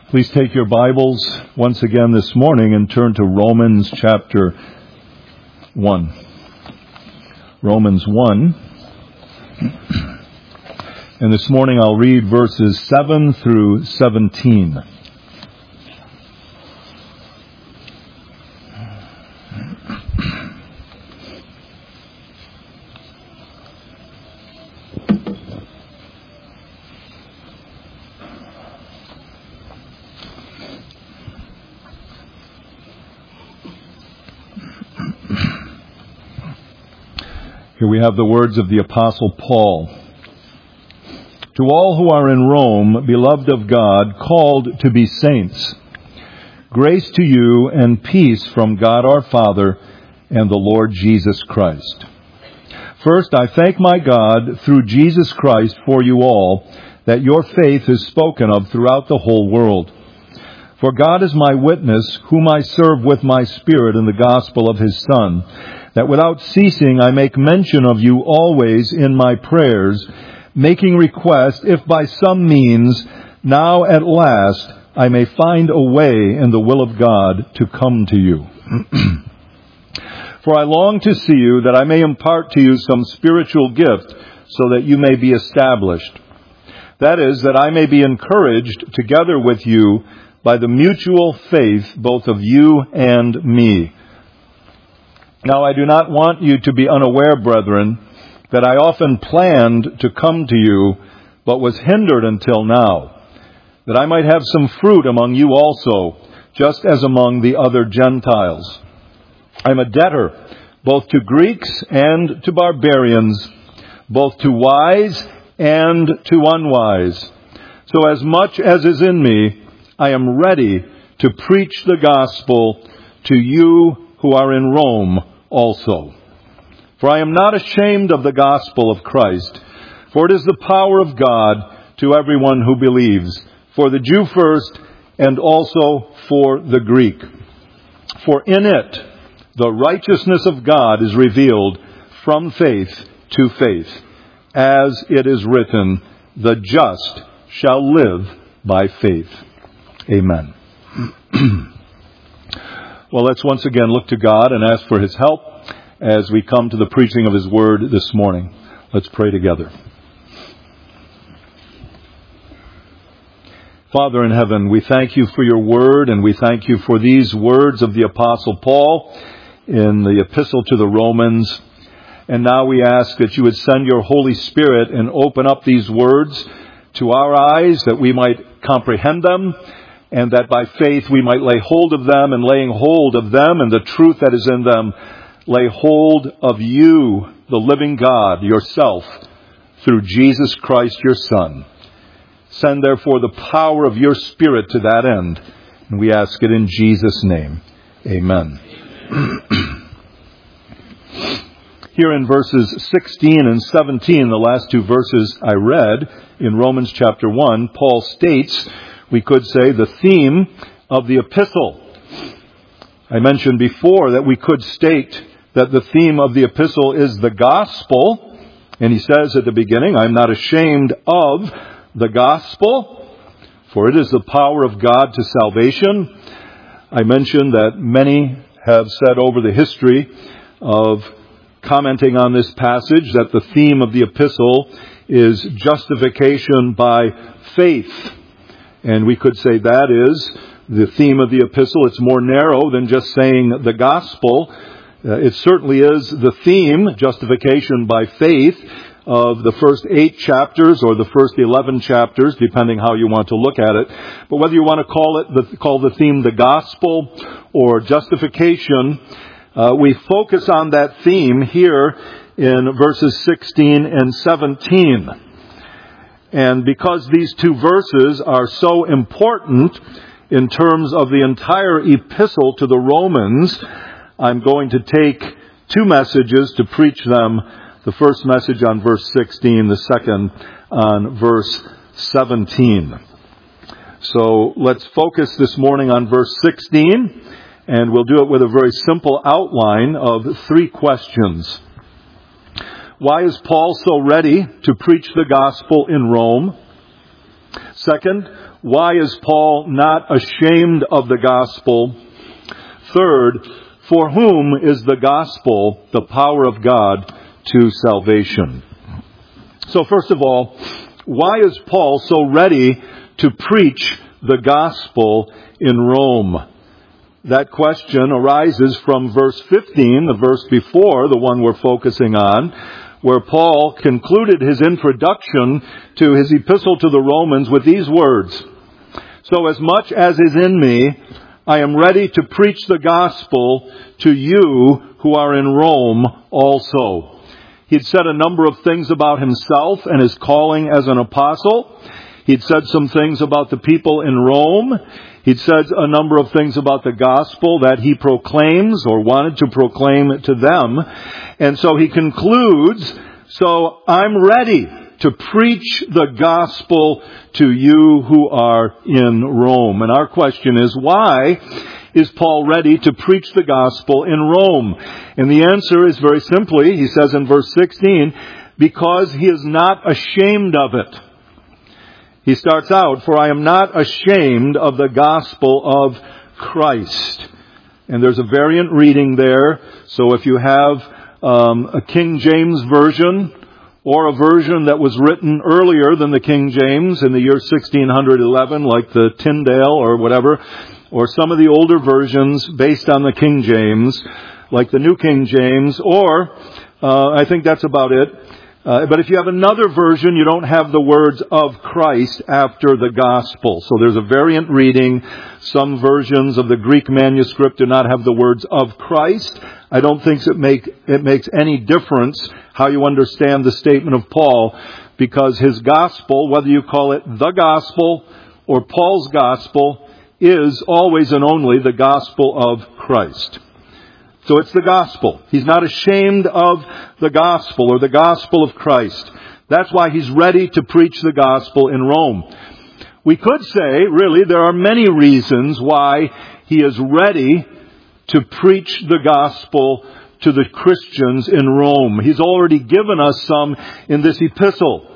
Please take your Bibles once again this morning and turn to Romans chapter 1. Romans 1. And this morning I'll read verses 7 through 17. Here we have the words of the Apostle Paul. To all who are in Rome, beloved of God, called to be saints, grace to you and peace from God our Father and the Lord Jesus Christ. First, I thank my God through Jesus Christ for you all, that your faith is spoken of throughout the whole world. For God is my witness, whom I serve with my spirit in the gospel of his Son, that without ceasing I make mention of you always in my prayers, making request, if by some means, now at last, I may find a way in the will of God to come to you. For I long to see you, that I may impart to you some spiritual gift, so that you may be established. That is, that I may be encouraged together with you by the mutual faith both of you and me. Now I do not want you to be unaware, brethren, that I often planned to come to you, but was hindered until now, that I might have some fruit among you also, just as among the other Gentiles. I am a debtor, both to Greeks and to barbarians, both to wise and to unwise. So as much as is in me, I am ready to preach the gospel to you who are in Rome also. For I am not ashamed of the gospel of Christ, for it is the power of God to everyone who believes, for the Jew first and also for the Greek. For in it the righteousness of God is revealed from faith to faith, as it is written, the just shall live by faith. Amen. Well, let's once again look to God and ask for his help as we come to the preaching of his word this morning. Let's pray together. Father in heaven, we thank you for your word, and we thank you for these words of the Apostle Paul in the epistle to the Romans. And now we ask that you would send your Holy Spirit and open up these words to our eyes, that we might comprehend them, and that by faith we might lay hold of them, and laying hold of them and the truth that is in them, lay hold of you, the living God, yourself, through Jesus Christ your Son. Send therefore the power of your Spirit to that end, and we ask it in Jesus' name. Amen. Here in verses 16 and 17, the last two verses I read in Romans chapter 1, Paul states, we could say, the theme of the epistle. I mentioned before that we could state that the theme of the epistle is the gospel. And he says at the beginning, I'm not ashamed of the gospel, for it is the power of God to salvation. I mentioned that many have said over the history of commenting on this passage that the theme of the epistle is justification by faith. And we could say that is the theme of the epistle. It's more narrow than just saying the gospel. It certainly is the theme, justification by faith, of the first 8 chapters or the first 11 chapters, depending how you want to look at it. But whether you want to call the theme the gospel or justification, we focus on that theme here in verses 16 and 17. And because these two verses are so important in terms of the entire epistle to the Romans, I'm going to take 2 messages to preach them. The first message on verse 16, the second on verse 17. So let's focus this morning on verse 16, and we'll do it with a very simple outline of 3 questions. Why is Paul so ready to preach the gospel in Rome? Second, why is Paul not ashamed of the gospel? Third, for whom is the gospel the power of God to salvation? So first of all, why is Paul so ready to preach the gospel in Rome? That question arises from verse 15, the verse before the one we're focusing on, where Paul concluded his introduction to his epistle to the Romans with these words, "So as much as is in me, I am ready to preach the gospel to you who are in Rome also." He'd said a number of things about himself and his calling as an apostle. He'd said some things about the people in Rome. He'd said a number of things about the gospel that he proclaims or wanted to proclaim to them. And so he concludes, "So I'm ready to preach the gospel to you who are in Rome." And our question is, why is Paul ready to preach the gospel in Rome? And the answer is very simply, he says in verse 16, because he is not ashamed of it. He starts out, "For I am not ashamed of the gospel of Christ." And there's a variant reading there. So if you have a King James version, or a version that was written earlier than the King James in the year 1611, like the Tyndale or whatever, or some of the older versions based on the King James, like the New King James, or I think that's about it. But if you have another version, you don't have the words "of Christ" after the gospel. So there's a variant reading. Some versions of the Greek manuscript do not have the words "of Christ." I don't think it makes any difference how you understand the statement of Paul, because his gospel, whether you call it the gospel or Paul's gospel, is always and only the gospel of Christ. So it's the gospel. He's not ashamed of the gospel or the gospel of Christ. That's why he's ready to preach the gospel in Rome. We could say, really, there are many reasons why he is ready to preach the gospel to the Christians in Rome. He's already given us some in this epistle.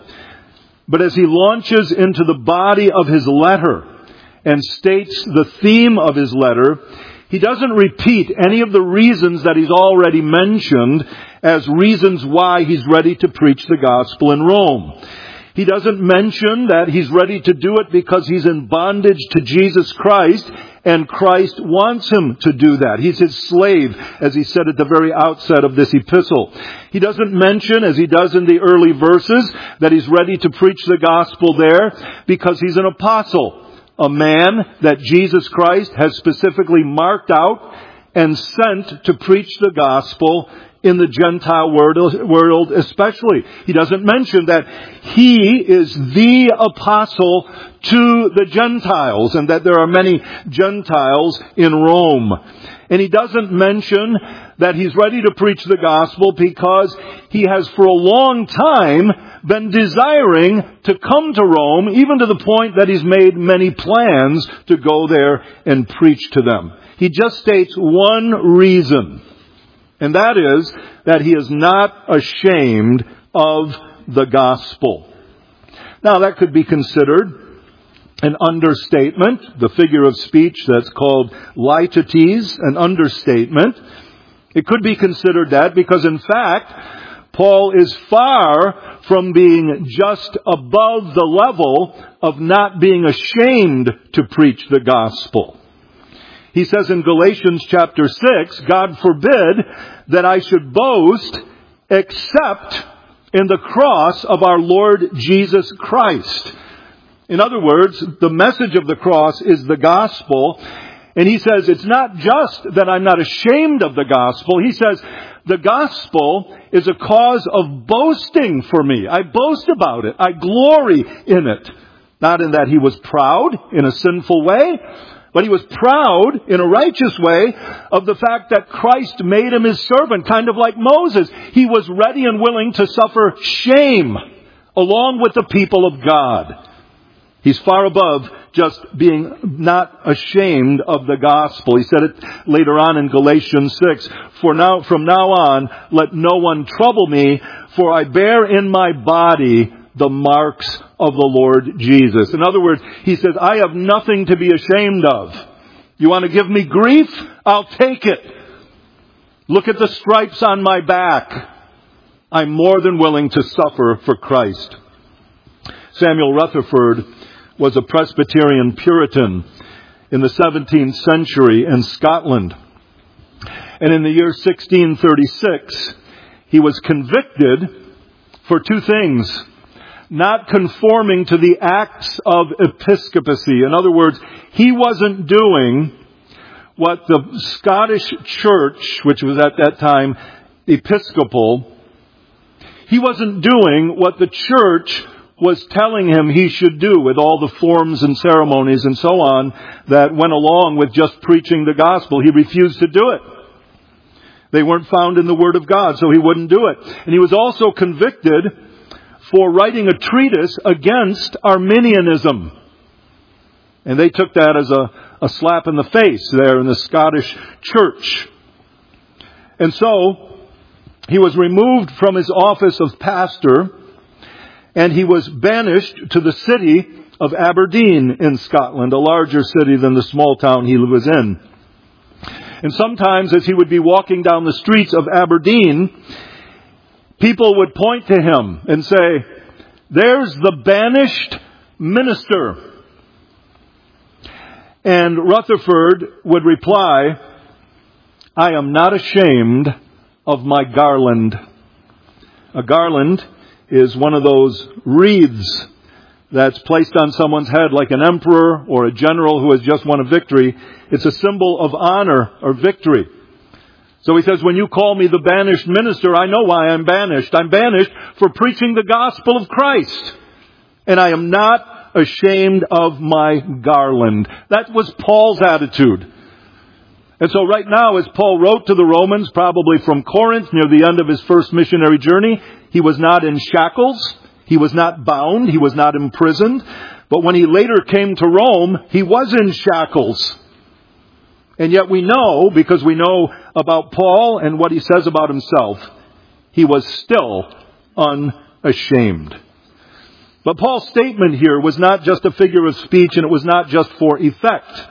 But as he launches into the body of his letter and states the theme of his letter, he doesn't repeat any of the reasons that he's already mentioned as reasons why he's ready to preach the gospel in Rome. He doesn't mention that he's ready to do it because he's in bondage to Jesus Christ, and Christ wants him to do that. He's his slave, as he said at the very outset of this epistle. He doesn't mention, as he does in the early verses, that he's ready to preach the gospel there because he's an apostle. A man that Jesus Christ has specifically marked out and sent to preach the gospel in the Gentile world especially. He doesn't mention that he is the apostle to the Gentiles and that there are many Gentiles in Rome. And he doesn't mention that he's ready to preach the gospel because he has for a long time been desiring to come to Rome, even to the point that he's made many plans to go there and preach to them. He just states one reason, and that is that he is not ashamed of the gospel. Now, that could be considered an understatement, the figure of speech that's called litotes, an understatement. It could be considered that because, in fact, Paul is far from being just above the level of not being ashamed to preach the gospel. He says in Galatians chapter 6, "God forbid that I should boast except in the cross of our Lord Jesus Christ." In other words, the message of the cross is the gospel. And he says, it's not just that I'm not ashamed of the gospel. He says, the gospel is a cause of boasting for me. I boast about it. I glory in it. Not in that he was proud in a sinful way, but he was proud in a righteous way of the fact that Christ made him his servant, kind of like Moses. He was ready and willing to suffer shame along with the people of God. He's far above just being not ashamed of the gospel. He said it later on in Galatians 6, from now on, let no one trouble me, for I bear in my body the marks of the Lord Jesus. In other words, he says, I have nothing to be ashamed of. You want to give me grief? I'll take it. Look at the stripes on my back. I'm more than willing to suffer for Christ. Samuel Rutherford was a Presbyterian Puritan in the 17th century in Scotland. And in the year 1636, he was convicted for two things. Not conforming to the acts of episcopacy. In other words, he wasn't doing what the Scottish Church, which was at that time Episcopal, he wasn't doing what the church was telling him he should do with all the forms and ceremonies and so on that went along with just preaching the gospel. He refused to do it. They weren't found in the Word of God, so he wouldn't do it. And he was also convicted for writing a treatise against Arminianism. And they took that as a slap in the face there in the Scottish church. And so, he was removed from his office of pastor, and he was banished to the city of Aberdeen in Scotland, a larger city than the small town he was in. And sometimes as he would be walking down the streets of Aberdeen, people would point to him and say, there's the banished minister. And Rutherford would reply, I am not ashamed of my garland. A garland is one of those wreaths that's placed on someone's head like an emperor or a general who has just won a victory. It's a symbol of honor or victory. So he says, when you call me the banished minister, I know why I'm banished. I'm banished for preaching the gospel of Christ. And I am not ashamed of my garland. That was Paul's attitude. And so right now, as Paul wrote to the Romans, probably from Corinth, near the end of his first missionary journey, he was not in shackles. He was not bound. He was not imprisoned. But when he later came to Rome, he was in shackles. And yet we know, because we know about Paul and what he says about himself, he was still unashamed. But Paul's statement here was not just a figure of speech, and it was not just for effect.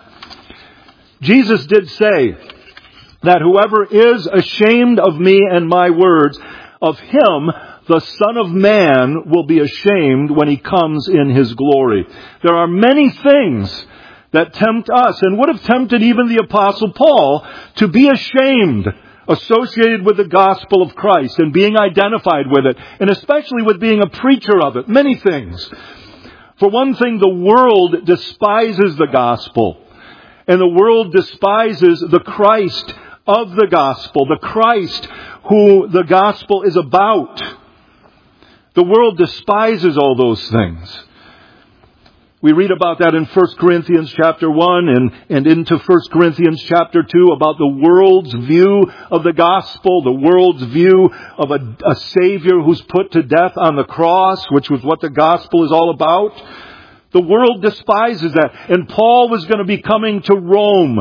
Jesus did say that whoever is ashamed of me and my words, of him the Son of Man will be ashamed when he comes in his glory. There are many things that tempt us, and would have tempted even the Apostle Paul, to be ashamed, associated with the gospel of Christ and being identified with it, and especially with being a preacher of it. Many things. For one thing, the world despises the gospel, and the world despises the Christ of the gospel, the Christ who the gospel is about. The world despises all those things. We read about that in 1 Corinthians chapter 1 and into 1 Corinthians chapter 2 about the world's view of the gospel, the world's view of a Savior who's put to death on the cross, which was what the gospel is all about. The world despises that. And Paul was going to be coming to Rome.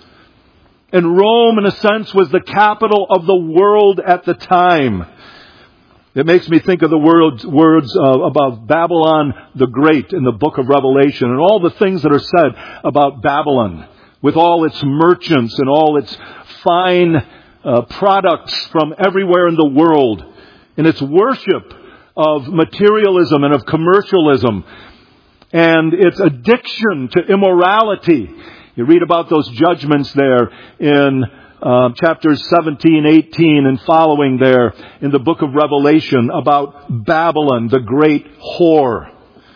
And Rome, in a sense, was the capital of the world at the time. It makes me think of the words about Babylon the Great in the book of Revelation and all the things that are said about Babylon with all its merchants and all its fine products from everywhere in the world and its worship of materialism and of commercialism and its addiction to immorality. You read about those judgments there in chapters 17, 18, and following there in the book of Revelation about Babylon, the great whore.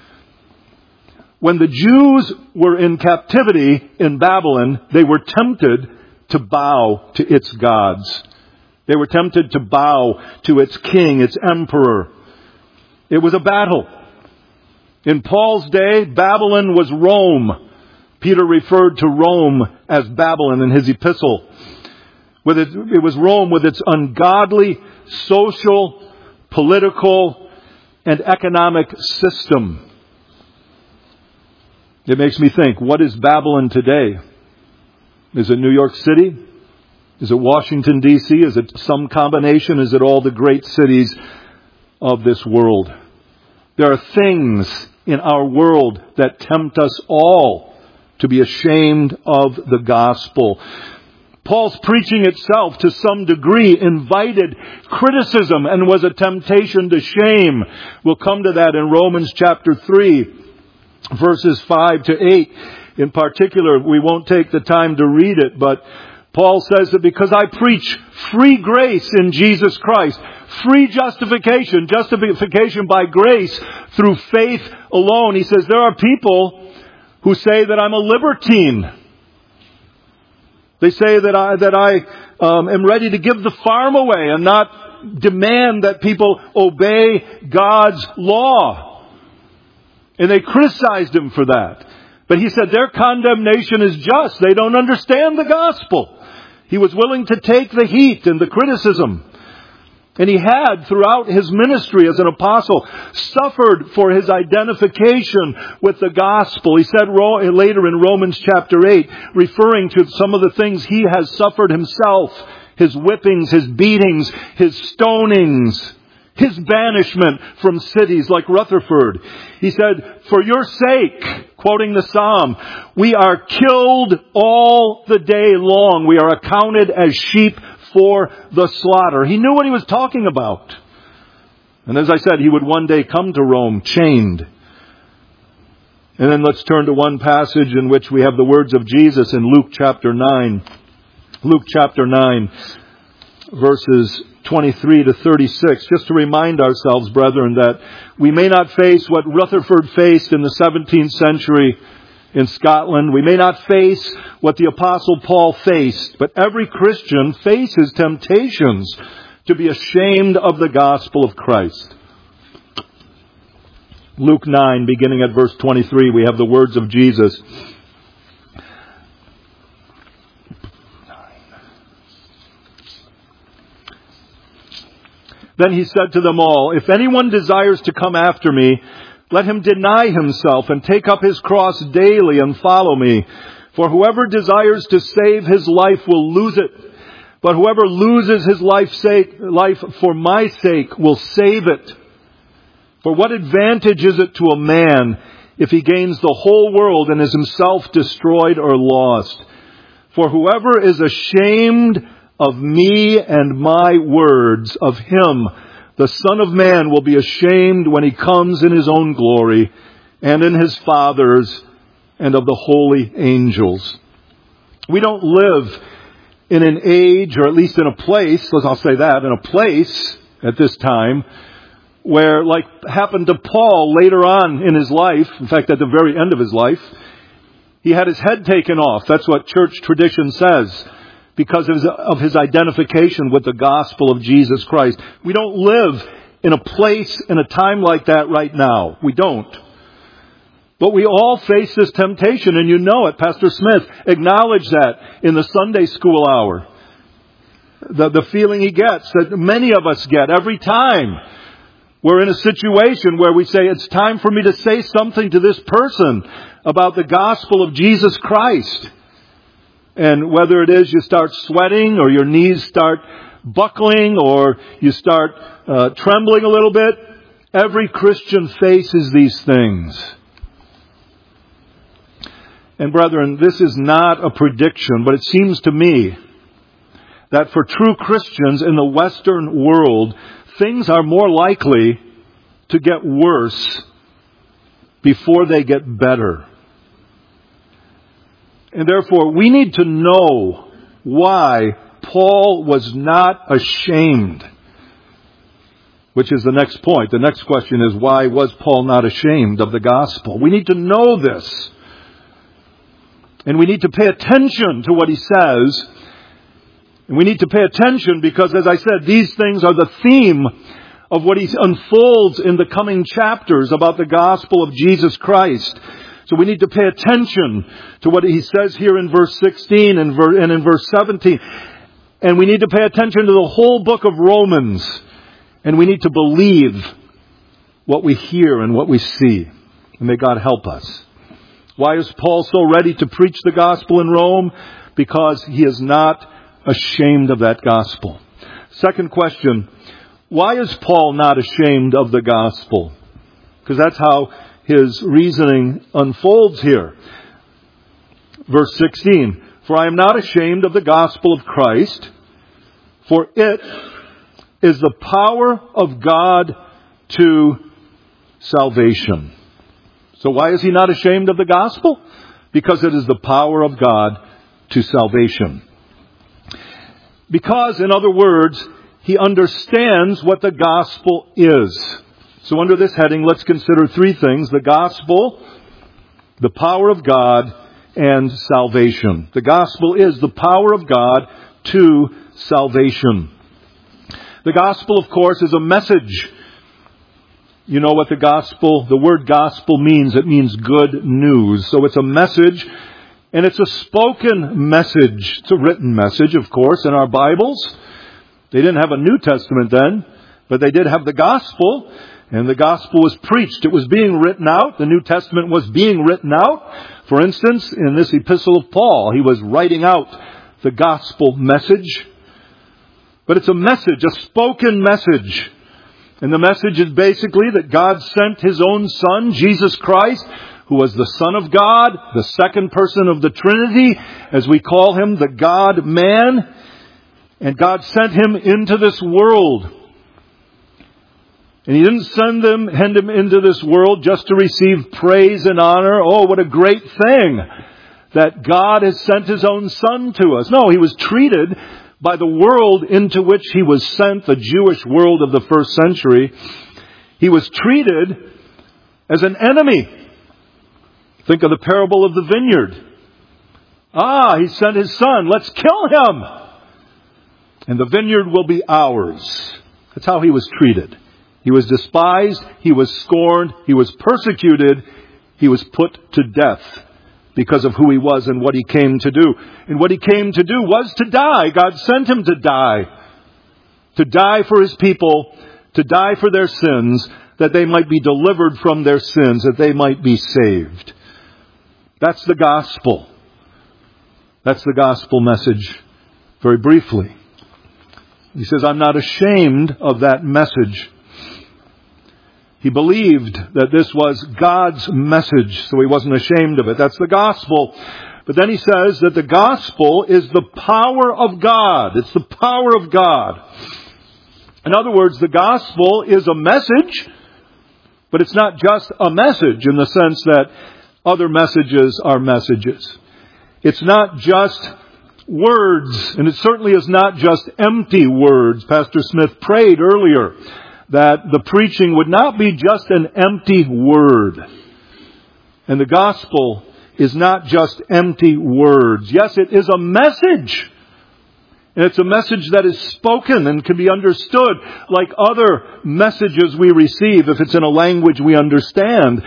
When the Jews were in captivity in Babylon, they were tempted to bow to its gods. They were tempted to bow to its king, its emperor. It was a battle. In Paul's day, Babylon was Rome. Peter referred to Rome as Babylon in his epistle. It was Rome with its ungodly social, political, and economic system. It makes me think, what is Babylon today? Is it New York City? Is it Washington, D.C.? Is it some combination? Is it all the great cities of this world? There are things in our world that tempt us all to be ashamed of the gospel. Paul's preaching itself, to some degree, invited criticism and was a temptation to shame. We'll come to that in Romans chapter 3, verses 5 to 8. In particular, we won't take the time to read it, but Paul says that because I preach free grace in Jesus Christ, free justification by grace through faith alone. He says there are people who say that I'm a libertine. They say that I am ready to give the farm away and not demand that people obey God's law. And they criticized him for that. But he said their condemnation is just. They don't understand the gospel. He was willing to take the heat and the criticism. And he had, throughout his ministry as an apostle, suffered for his identification with the gospel. He said later in Romans chapter 8, referring to some of the things he has suffered himself, his whippings, his beatings, his stonings, his banishment from cities like Rutherford. He said, for your sake, quoting the Psalm, we are killed all the day long. We are accounted as sheep for the slaughter. He knew what he was talking about. And as I said, he would one day come to Rome chained. And then let's turn to one passage in which we have the words of Jesus in Luke chapter 9. Luke chapter 9, verses 23 to 36, just to remind ourselves, brethren, that we may not face what Rutherford faced in the 17th century in Scotland. We may not face what the Apostle Paul faced, but every Christian faces temptations to be ashamed of the gospel of Christ. Luke 9, beginning at verse 23, we have the words of Jesus. Then he said to them all, if anyone desires to come after me, let him deny himself and take up his cross daily and follow me. For whoever desires to save his life will lose it. But whoever loses his life for my sake will save it. For what advantage is it to a man if he gains the whole world and is himself destroyed or lost? For whoever is ashamed of me and my words, of him the Son of Man will be ashamed when he comes in his own glory and in his Father's and of the holy angels. We don't live in an age, or at least in a place, I'll say that, in a place at this time where, like happened to Paul later on in his life, in fact at the very end of his life, he had his head taken off. That's what church tradition says, because of his identification with the gospel of Jesus Christ. We don't live in a place, in a time like that right now. We don't. But we all face this temptation, and you know it. Pastor Smith acknowledged that in the Sunday school hour. The feeling he gets, that many of us get every time we're in a situation where we say, it's time for me to say something to this person about the gospel of Jesus Christ. And whether it is you start sweating, or your knees start buckling, or you start trembling a little bit, every Christian faces these things. And brethren, this is not a prediction, but it seems to me that for true Christians in the Western world, things are more likely to get worse before they get better. And therefore, we need to know why Paul was not ashamed. Which is the next point. The next question is, why was Paul not ashamed of the gospel? We need to know this. And we need to pay attention to what he says. And we need to pay attention because, as I said, these things are the theme of what he unfolds in the coming chapters about the gospel of Jesus Christ. So we need to pay attention to what he says here in verse 16 and in verse 17. And we need to pay attention to the whole book of Romans. And we need to believe what we hear and what we see. And may God help us. Why is Paul so ready to preach the gospel in Rome? Because he is not ashamed of that gospel. Second question, why is Paul not ashamed of the gospel? because that's how his reasoning unfolds here. Verse 16, for I am not ashamed of the gospel of Christ, for it is the power of God to salvation. So why is he not ashamed of the gospel? Because it is the power of God to salvation. Because, in other words, he understands what the gospel is. So under this heading, let's consider three things: the gospel, the power of God, and salvation. The gospel is the power of God to salvation. The gospel, of course, is a message. You know what the word gospel means. It means good news. So it's a message, and it's a spoken message. It's a written message, of course, in our Bibles. They didn't have a New Testament then, but they did have the gospel, and the gospel was preached. It was being written out. The New Testament was being written out. For instance, in this epistle of Paul, he was writing out the gospel message. But it's a message, a spoken message. And the message is basically that God sent His own Son, Jesus Christ, who was the Son of God, the second person of the Trinity, as we call Him, the God-man. And God sent Him into this world. And He didn't send Him into this world just to receive praise and honor. Oh, what a great thing that God has sent His own Son to us. No, He was treated by the world into which He was sent, the Jewish world of the first century. He was treated as an enemy. Think of the parable of the vineyard. He sent His Son. Let's kill Him. And the vineyard will be ours. That's how He was treated. He was despised. He was scorned. He was persecuted. He was put to death because of who He was and what He came to do. And what He came to do was to die. God sent Him to die. To die for His people. To die for their sins. That they might be delivered from their sins. That they might be saved. That's the gospel. That's the gospel message. Very briefly. He says, I'm not ashamed of that message. He believed that this was God's message, so he wasn't ashamed of it. That's the gospel. But then he says that the gospel is the power of God. It's the power of God. In other words, the gospel is a message, but it's not just a message in the sense that other messages are messages. It's not just words, and it certainly is not just empty words. Pastor Smith prayed earlier that the preaching would not be just an empty word. And the gospel is not just empty words. Yes, it is a message. And it's a message that is spoken and can be understood like other messages we receive if it's in a language we understand.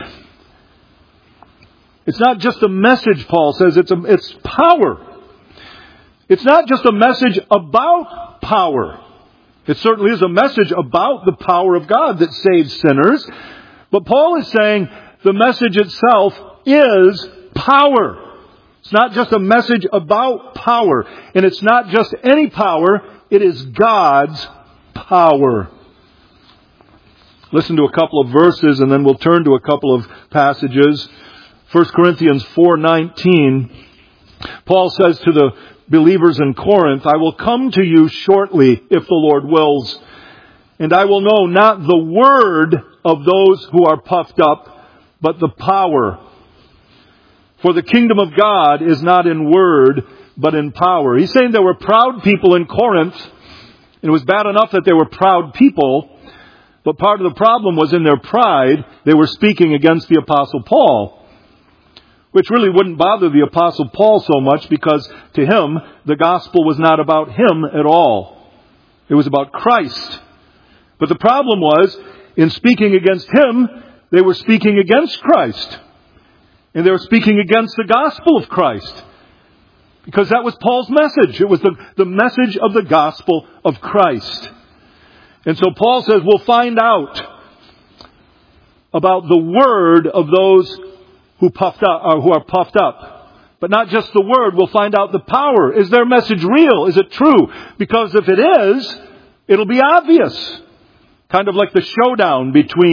It's not just a message, Paul says, it's power. It's not just a message about power. It certainly is a message about the power of God that saves sinners. But Paul is saying the message itself is power. It's not just a message about power. And it's not just any power. It is God's power. Listen to a couple of verses and then we'll turn to a couple of passages. 1 Corinthians 4:19, Paul says to the believers in Corinth, I will come to you shortly, if the Lord wills, and I will know not the word of those who are puffed up, but the power. For the kingdom of God is not in word, but in power. He's saying there were proud people in Corinth. It was bad enough that they were proud people, but part of the problem was in their pride, they were speaking against the Apostle Paul. Which really wouldn't bother the Apostle Paul so much because to him, the gospel was not about him at all. It was about Christ. But the problem was, in speaking against him, they were speaking against Christ. And they were speaking against the gospel of Christ. Because that was Paul's message. It was the message of the gospel of Christ. And so Paul says, we'll find out about the word of those who are puffed up. But not just the word, we'll find out the power. Is their message real? Is it true? Because if it is, it'll be obvious. Kind of like the showdown between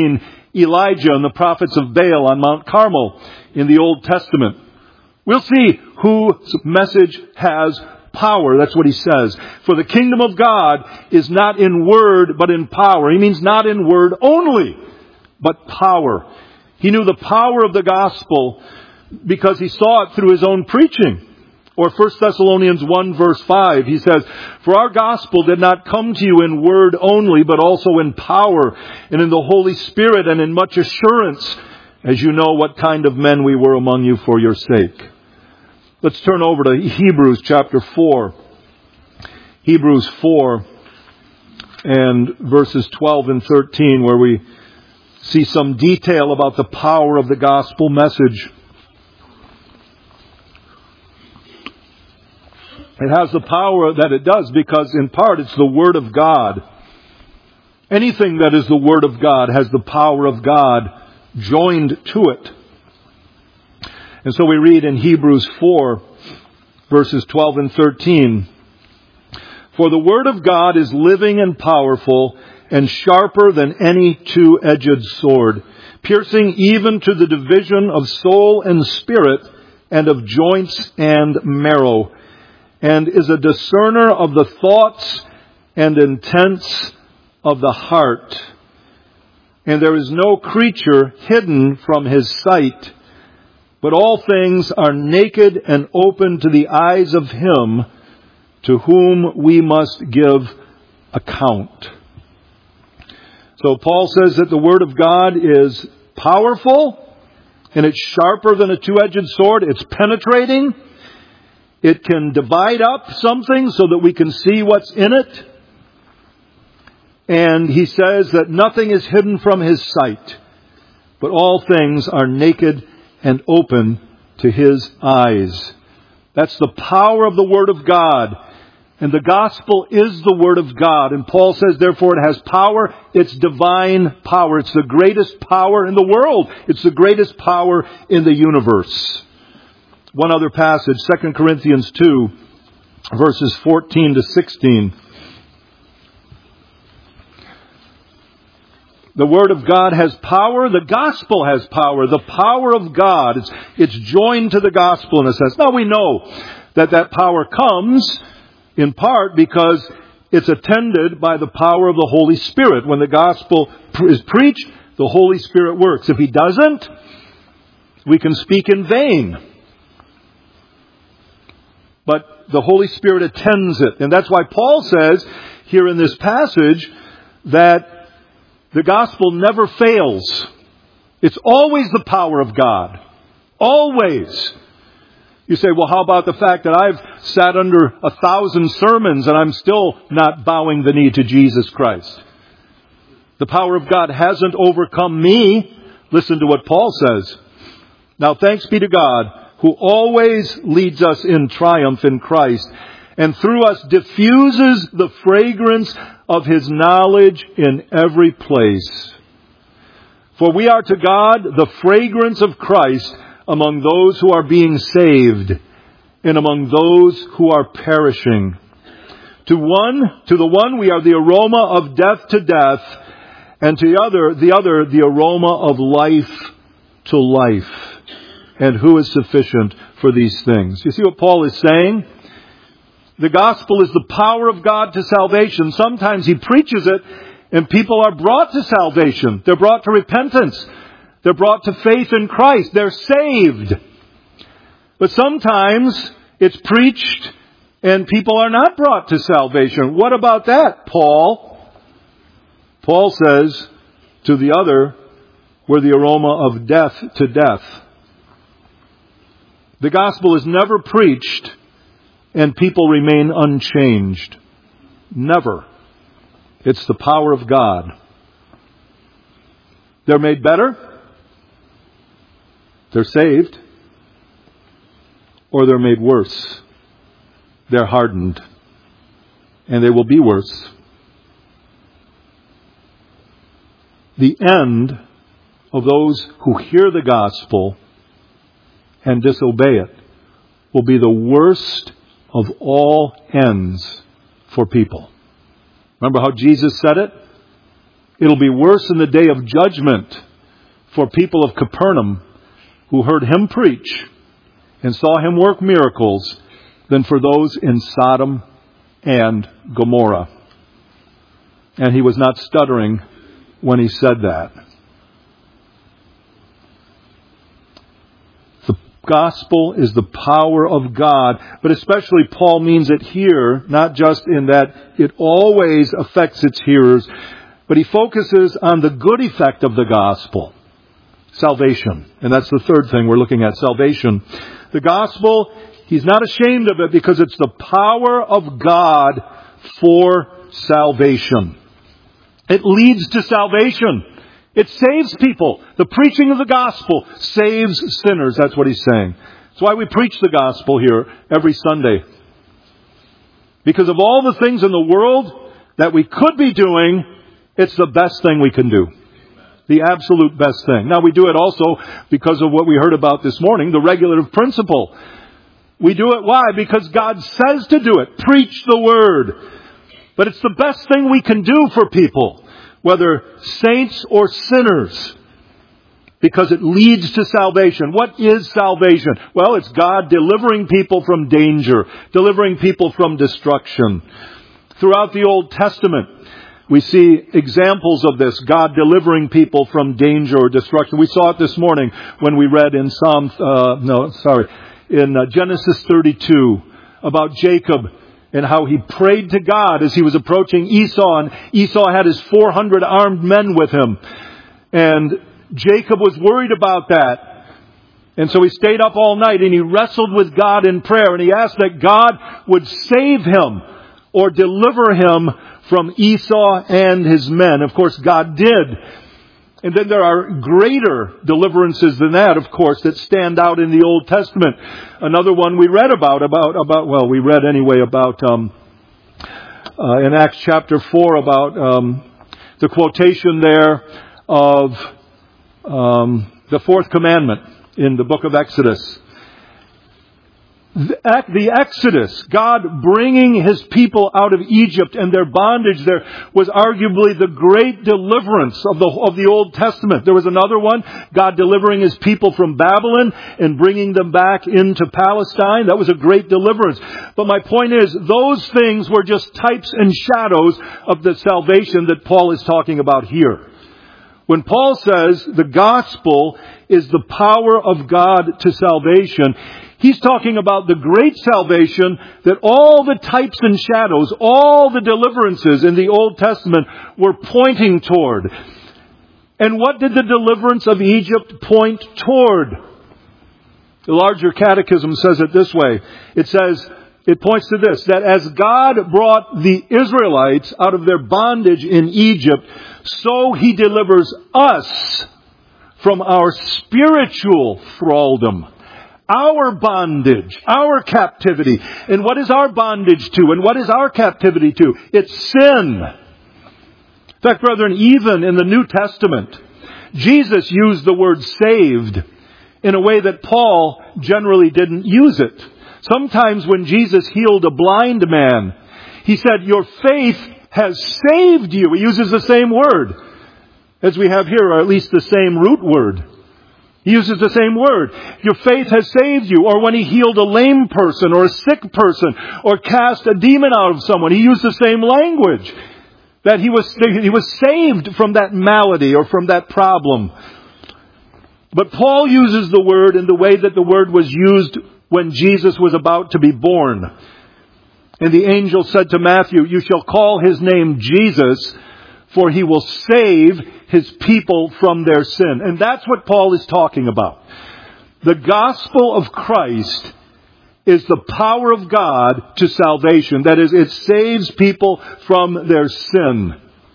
Elijah and the prophets of Baal on Mount Carmel in the Old Testament. We'll see whose message has power. That's what he says. For the kingdom of God is not in word, but in power. He means not in word only, but power. He knew the power of the gospel because he saw it through his own preaching. Or 1 Thessalonians 1 verse 5, he says, For our gospel did not come to you in word only, but also in power and in the Holy Spirit and in much assurance, as you know what kind of men we were among you for your sake. Let's turn over to Hebrews chapter 4. Hebrews 4 and verses 12 and 13, where we see some detail about the power of the gospel message. It has the power that it does because in part it's the Word of God. Anything that is the Word of God has the power of God joined to it. And so we read in Hebrews 4, verses 12 and 13, For the Word of God is living and powerful and sharper than any two-edged sword, piercing even to the division of soul and spirit and of joints and marrow, and is a discerner of the thoughts and intents of the heart. And there is no creature hidden from his sight, but all things are naked and open to the eyes of him to whom we must give account. So Paul says that the Word of God is powerful, and it's sharper than a two-edged sword. It's penetrating. It can divide up something so that we can see what's in it. And he says that nothing is hidden from his sight, but all things are naked and open to his eyes. That's the power of the Word of God. And the gospel is the Word of God. And Paul says, therefore, it has power. It's divine power. It's the greatest power in the world. It's the greatest power in the universe. One other passage, 2 Corinthians 2, verses 14 to 16. The Word of God has power. The gospel has power. The power of God. It's joined to the gospel in a sense. Now we know that power comes in part because it's attended by the power of the Holy Spirit. When the gospel is preached, the Holy Spirit works. If He doesn't, we can speak in vain. But the Holy Spirit attends it. And that's why Paul says here in this passage that the gospel never fails. It's always the power of God. Always. You say, well, how about the fact that I've sat under 1,000 sermons and I'm still not bowing the knee to Jesus Christ? The power of God hasn't overcome me. Listen to what Paul says. Now thanks be to God, who always leads us in triumph in Christ, and through us diffuses the fragrance of His knowledge in every place. For we are to God the fragrance of Christ among those who are being saved and among those who are perishing. To the one we are the aroma of death to death, and to the other the aroma of life to life. And who is sufficient for these things? You see what Paul is saying? The gospel is the power of God to salvation. Sometimes he preaches it and people are brought to salvation. They're brought to repentance. They're brought to faith in Christ. They're saved. But sometimes it's preached and people are not brought to salvation. What about that, Paul? Paul says, to the other, we're the aroma of death to death. The gospel is never preached and people remain unchanged. Never. It's the power of God. They're made better. They're saved. Or they're made worse. They're hardened. And they will be worse. The end of those who hear the gospel and disobey it will be the worst of all ends for people. Remember how Jesus said it? It'll be worse in the day of judgment for people of Capernaum who heard him preach and saw him work miracles than for those in Sodom and Gomorrah. And he was not stuttering when he said that. The gospel is the power of God, but especially Paul means it here, not just in that it always affects its hearers, but he focuses on the good effect of the gospel. Salvation. And that's the third thing we're looking at, salvation. The gospel, he's not ashamed of it because it's the power of God for salvation. It leads to salvation. It saves people. The preaching of the gospel saves sinners. That's what he's saying. That's why we preach the gospel here every Sunday. Because of all the things in the world that we could be doing, it's the best thing we can do. The absolute best thing. Now we do it also because of what we heard about this morning, the regulative principle. We do it why? Because God says to do it. Preach the word. But it's the best thing we can do for people, whether saints or sinners, because it leads to salvation. What is salvation? Well, it's God delivering people from danger, delivering people from destruction. Throughout the Old Testament, we see examples of this, God delivering people from danger or destruction. We saw it this morning when we read in Genesis 32 about Jacob and how he prayed to God as he was approaching Esau, and Esau had his 400 armed men with him. And Jacob was worried about that. And so he stayed up all night and he wrestled with God in prayer, and he asked that God would save him or deliver him from Esau and his men. Of course, God did. And then there are greater deliverances than that, of course, that stand out in the Old Testament. Another one we read we read anyway about, in Acts chapter 4 about, the quotation there of, the fourth commandment in the book of Exodus. The Exodus, God bringing His people out of Egypt and their bondage there, was arguably the great deliverance of the Old Testament. There was another one, God delivering His people from Babylon and bringing them back into Palestine. That was a great deliverance. But my point is, those things were just types and shadows of the salvation that Paul is talking about here. When Paul says the gospel is the power of God to salvation, he's talking about the great salvation that all the types and shadows, all the deliverances in the Old Testament were pointing toward. And what did the deliverance of Egypt point toward? The larger catechism says it this way. It points to this, that as God brought the Israelites out of their bondage in Egypt, so He delivers us from our spiritual thraldom. Our bondage, our captivity. And what is our bondage to? And what is our captivity to? It's sin. In fact, brethren, even in the New Testament, Jesus used the word saved in a way that Paul generally didn't use it. Sometimes when Jesus healed a blind man, He said, your faith has saved you. He uses the same word as we have here, or at least the same root word. He uses the same word. Your faith has saved you. Or when He healed a lame person or a sick person or cast a demon out of someone, He used the same language. That he was saved from that malady or from that problem. But Paul uses the word in the way that the word was used when Jesus was about to be born. And the angel said to Matthew, you shall call His name Jesus, for He will save His people from their sin. And that's what Paul is talking about. The gospel of Christ is the power of God to salvation. That is, it saves people from their sin.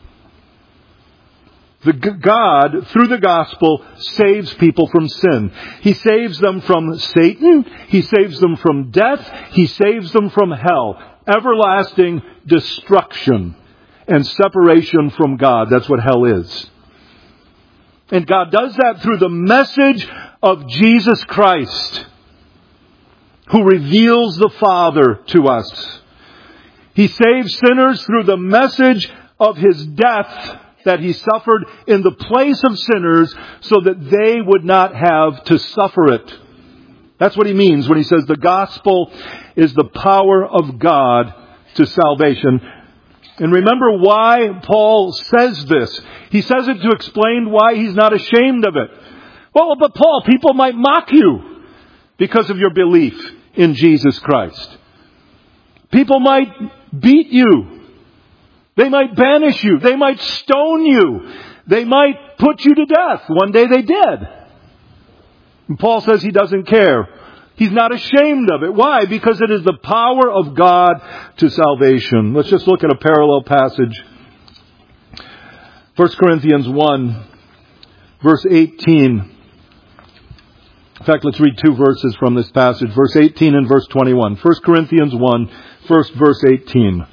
God, through the gospel, saves people from sin. He saves them from Satan. He saves them from death. He saves them from hell. Everlasting destruction and separation from God. That's what hell is. And God does that through the message of Jesus Christ, who reveals the Father to us. He saves sinners through the message of His death that He suffered in the place of sinners so that they would not have to suffer it. That's what He means when He says the gospel is the power of God to salvation. And remember why Paul says this. He says it to explain why he's not ashamed of it. Well, but Paul, people might mock you because of your belief in Jesus Christ. People might beat you. They might banish you. They might stone you. They might put you to death. One day they did. And Paul says he doesn't care. He's not ashamed of it. Why? Because it is the power of God to salvation. Let's just look at a parallel passage. 1 Corinthians 1, verse 18. In fact, let's read two verses from this passage. Verse 18 and verse 21. 1 Corinthians 1, first verse 18.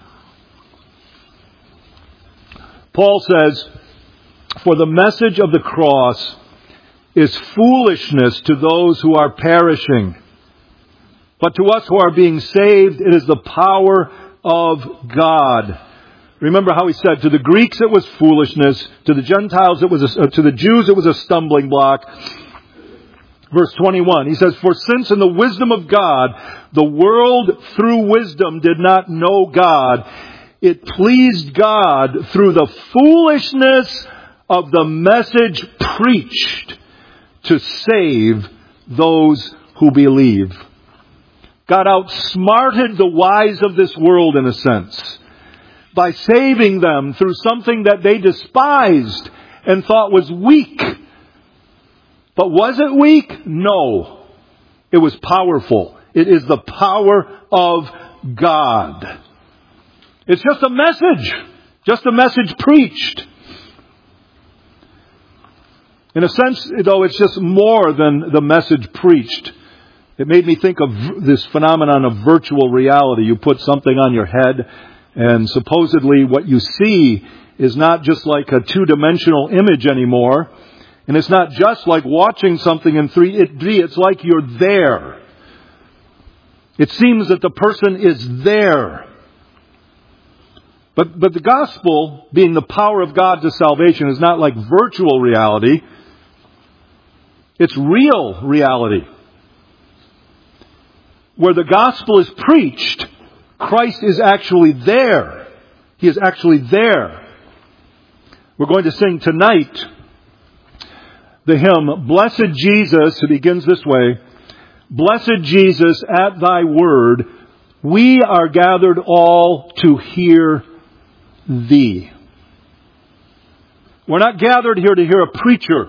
Paul says, "For the message of the cross is foolishness to those who are perishing. But to us who are being saved, it is the power of God." Remember how he said, to the Greeks it was foolishness, to the Gentiles to the Jews it was a stumbling block. Verse 21, he says, "For since in the wisdom of God, the world through wisdom did not know God, it pleased God through the foolishness of the message preached to save those who believe." God outsmarted the wise of this world in a sense by saving them through something that they despised and thought was weak. But was it weak? No. It was powerful. It is the power of God. It's just a message preached. In a sense, though, it's just more than the message preached. It made me think of this phenomenon of virtual reality. You put something on your head, and supposedly what you see is not just like a two-dimensional image anymore. And it's not just like watching something in 3D. It's like you're there. It seems that the person is there. But the gospel, being the power of God to salvation, is not like virtual reality. It's real reality. Where the gospel is preached, Christ is actually there. He is actually there. We're going to sing tonight the hymn, "Blessed Jesus," it begins this way, "Blessed Jesus, at thy word, we are gathered all to hear thee." We're not gathered here to hear a preacher.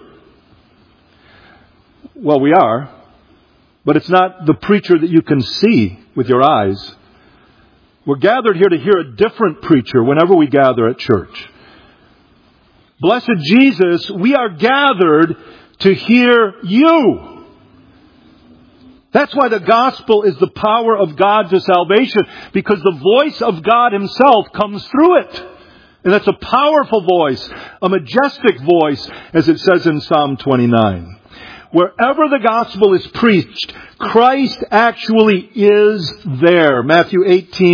Well, we are. But it's not the preacher that you can see with your eyes. We're gathered here to hear a different preacher whenever we gather at church. Blessed Jesus, we are gathered to hear you. That's why the gospel is the power of God to salvation, because the voice of God Himself comes through it. And that's a powerful voice, a majestic voice, as it says in Psalm 29. Wherever the gospel is preached, Christ actually is there. Matthew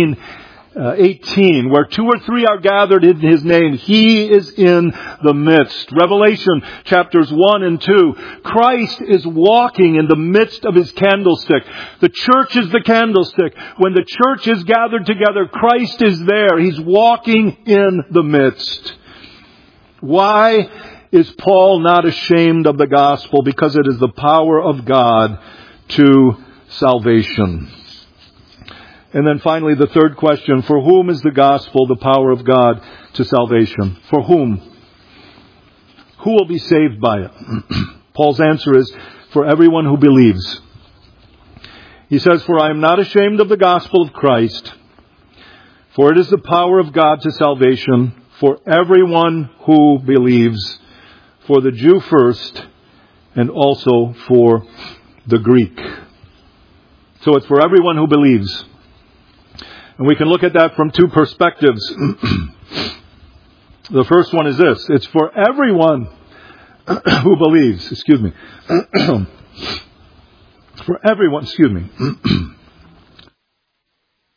18, where 2 or 3 are gathered in His name, He is in the midst. Revelation chapters 1 and 2, Christ is walking in the midst of His candlestick. The church is the candlestick. When the church is gathered together, Christ is there. He's walking in the midst. Why is Paul not ashamed of the gospel? Because it is the power of God to salvation. And then finally, the third question, for whom is the gospel the power of God to salvation? For whom? Who will be saved by it? Paul's answer is, for everyone who believes. He says, "For I am not ashamed of the gospel of Christ, for it is the power of God to salvation for everyone who believes, for the Jew first, and also for the Greek." So it's for everyone who believes. And we can look at that from two perspectives. The first one is this. It's for everyone who believes. For everyone,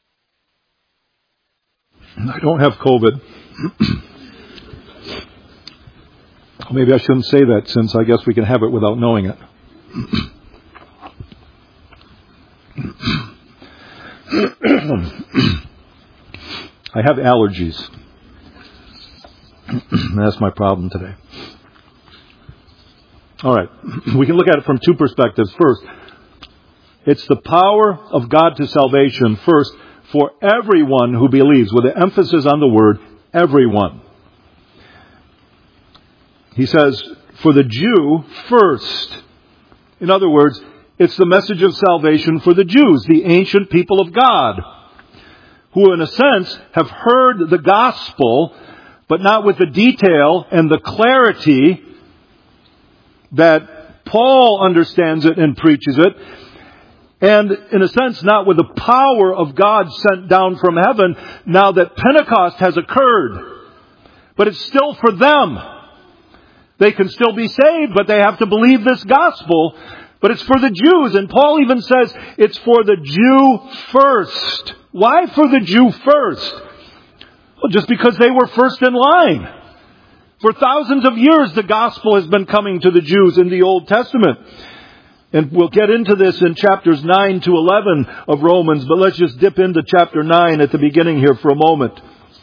I don't have COVID. Maybe I shouldn't say that, since I guess we can have it without knowing it. I have allergies. That's my problem today. All right. We can look at it from two perspectives. First, it's the power of God to salvation, first, for everyone who believes, with an emphasis on the word everyone. He says, for the Jew first. In other words, it's the message of salvation for the Jews, the ancient people of God, who in a sense have heard the gospel, but not with the detail and the clarity that Paul understands it and preaches it, and in a sense not with the power of God sent down from heaven now that Pentecost has occurred. But it's still for them. They can still be saved, but they have to believe this gospel. But it's for the Jews, and Paul even says it's for the Jew first. Why for the Jew first? Well, just because they were first in line. For thousands of years, the gospel has been coming to the Jews in the Old Testament. And we'll get into this in chapters 9 to 11 of Romans, but let's just dip into chapter 9 at the beginning here for a moment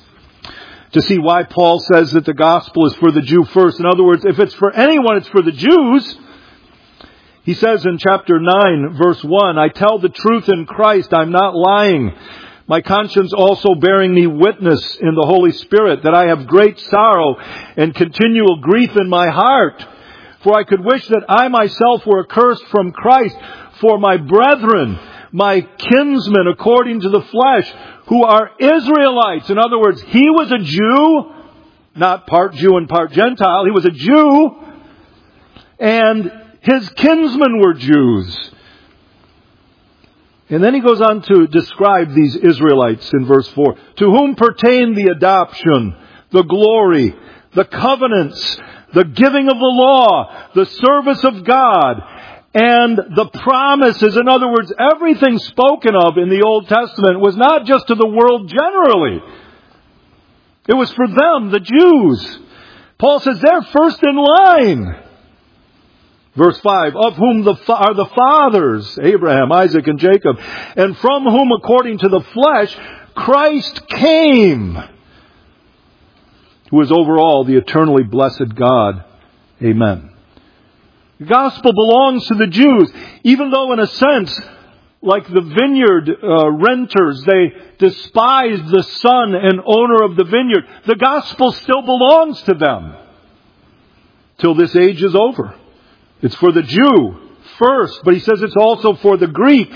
to see why Paul says that the gospel is for the Jew first. In other words, if it's for anyone, it's for the Jews. He says in chapter 9, verse 1, I tell the truth in Christ, I'm not lying. My conscience also bearing me witness in the Holy Spirit that I have great sorrow and continual grief in my heart. For I could wish that I myself were accursed from Christ for my brethren, my kinsmen according to the flesh, who are Israelites. In other words, he was a Jew, not part Jew and part Gentile. He was a Jew, and his kinsmen were Jews. And then he goes on to describe these Israelites in verse 4. To whom pertain the adoption, the glory, the covenants, the giving of the law, the service of God, and the promises. In other words, everything spoken of in the Old Testament was not just to the world generally. It was for them, the Jews. Paul says they're first in line. Verse 5, of whom are the fathers, Abraham, Isaac, and Jacob, and from whom, according to the flesh, Christ came, who is over all the eternally blessed God. Amen. The gospel belongs to the Jews, even though in a sense, like the vineyard renters, they despised the son and owner of the vineyard. The gospel still belongs to them till this age is over. It's for the Jew first, but he says it's also for the Greek.